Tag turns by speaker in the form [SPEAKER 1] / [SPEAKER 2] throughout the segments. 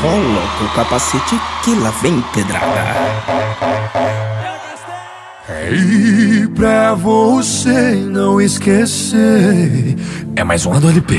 [SPEAKER 1] Coloca o capacete que lá vem pedrada.
[SPEAKER 2] E pra você não esquecer, é mais uma do LP.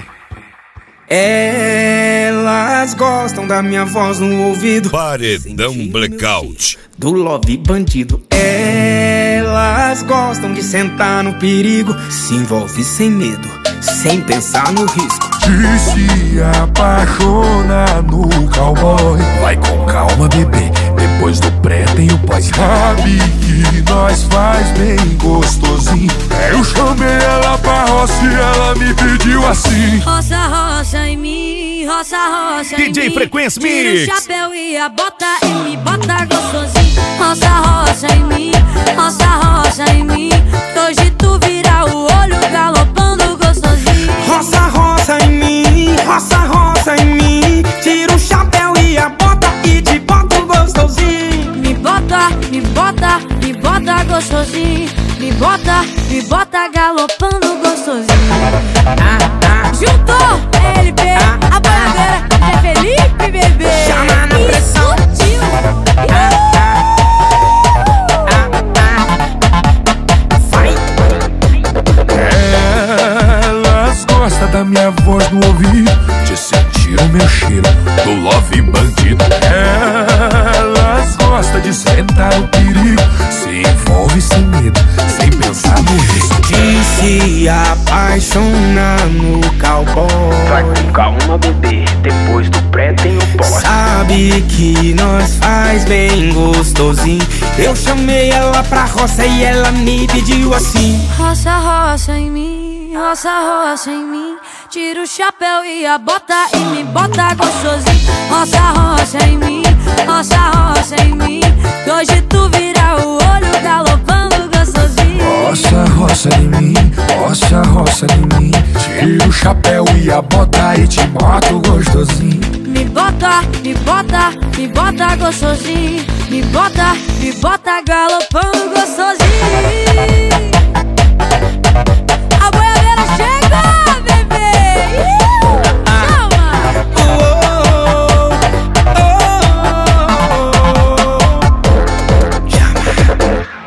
[SPEAKER 1] Elas gostam da minha voz no ouvido,
[SPEAKER 3] Paredão Blackout
[SPEAKER 1] do Love Bandido. Elas gostam de sentar no perigo, se envolve sem medo, sem pensar no risco.
[SPEAKER 2] E se apaixona no cowboy, vai com calma, bebê, depois do pré tem o pós. Sabe que nós faz bem gostosinho. Eu chamei ela pra roça e ela me pediu assim:
[SPEAKER 4] roça, roça em mim, roça, roça em
[SPEAKER 3] DJ
[SPEAKER 4] mim.
[SPEAKER 3] Frequência
[SPEAKER 4] Tira
[SPEAKER 3] Mix.
[SPEAKER 4] o chapéu e a bota e me bota gostosinho. Roça, roça em mim, roça, roça em mim. Hoje tu vira o olho galopando gostosinho.
[SPEAKER 1] Roça, roça em mim, roça, roça em mim. Tira o chapéu e a bota e te bota gostosinho.
[SPEAKER 4] Me bota, me bota, me bota gostosinho. Me bota galopando gostosinho. Juntou LP, a bandeira é Felipe, bebê.
[SPEAKER 1] Chama na pressão.
[SPEAKER 4] Explodiu.
[SPEAKER 1] Vai.
[SPEAKER 2] elas gostam da minha voz no ouvido, de sentir o meu cheiro do Love Bandido. Elas gostam de sentar no perigo, se envolve sem medo, sem pensar no risco.
[SPEAKER 1] De se apaixonar no cowboy,
[SPEAKER 5] Vai com calma, bebê, depois do pré tem o pós.
[SPEAKER 1] sabe que nós faz bem gostosinho. Eu chamei ela pra roça e ela me pediu assim:
[SPEAKER 4] Roça, roça em mim, roça, roça em mim. Tira o chapéu e a bota e me bota gostosinho. Roça, roça em mim, roça, roça em mim. Hoje tu vira o olho galopando gostosinho.
[SPEAKER 2] Roça, roça em mim, roça, roça em mim. Tira o chapéu e a bota e te mato gostosinho.
[SPEAKER 4] Me bota, me bota, me bota gostosinho. Me bota galopando gostosinho. A boiadeira chega!